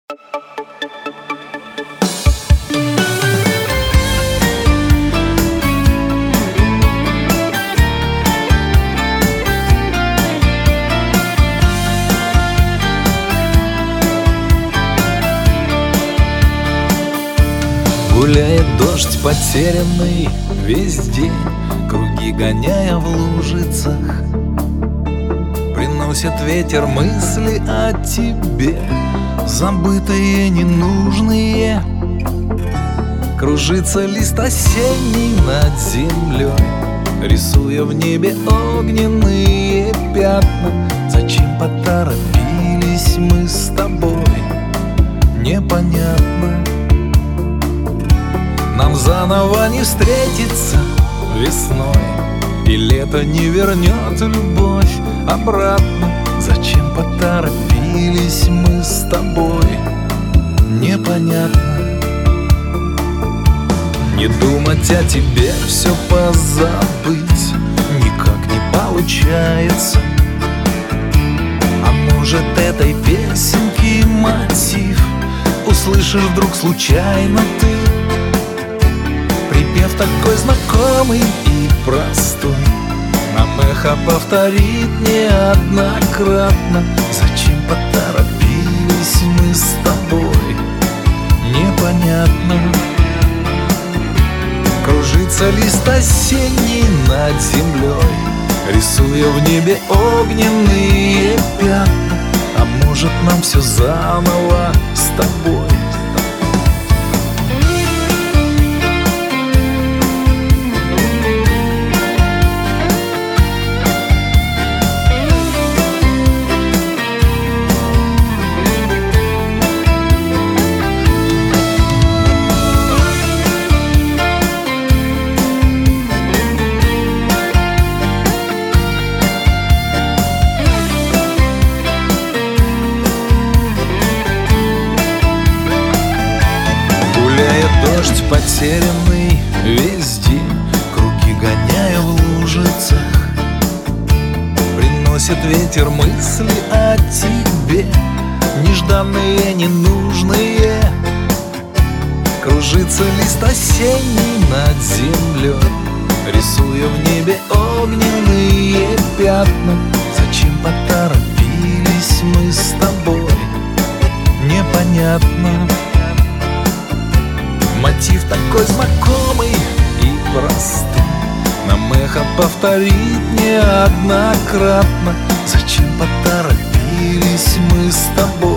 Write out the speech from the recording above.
Гуляет дождь потерянный весь день, круги гоняя в лужицах. Приносит ветер мысли о тебе, забытые, ненужные. Кружится лист осенний над землей, рисуя в небе огненные пятна. Зачем поторопились мы с тобой, непонятно. Нам заново не встретиться весной, и лето не вернет любовь обратно. Зачем поторопились мы с тобой, непонятно. Не думать о тебе, все позабыть никак не получается. А может, этой песенки мотив услышишь вдруг случайно ты? Припев такой знакомый и простой, нам эхо повторит неоднократно. Зачем поторопились мы с тобой, непонятно. Кружится лист осенний над землей, рисуя в небе огненные пятна. А может, нам все заново с тобой? Дождь потерянный весь день, круги гоняя в лужицах. Приносит ветер мысли о тебе, нежданные, ненужные. Кружится лист осенний над землей, рисуя в небе огненные пятна. Зачем поторопились мы с тобой, непонятно. Мотив такой знакомый и простой, нам эхо повторит неоднократно. Зачем поторопились мы с тобой?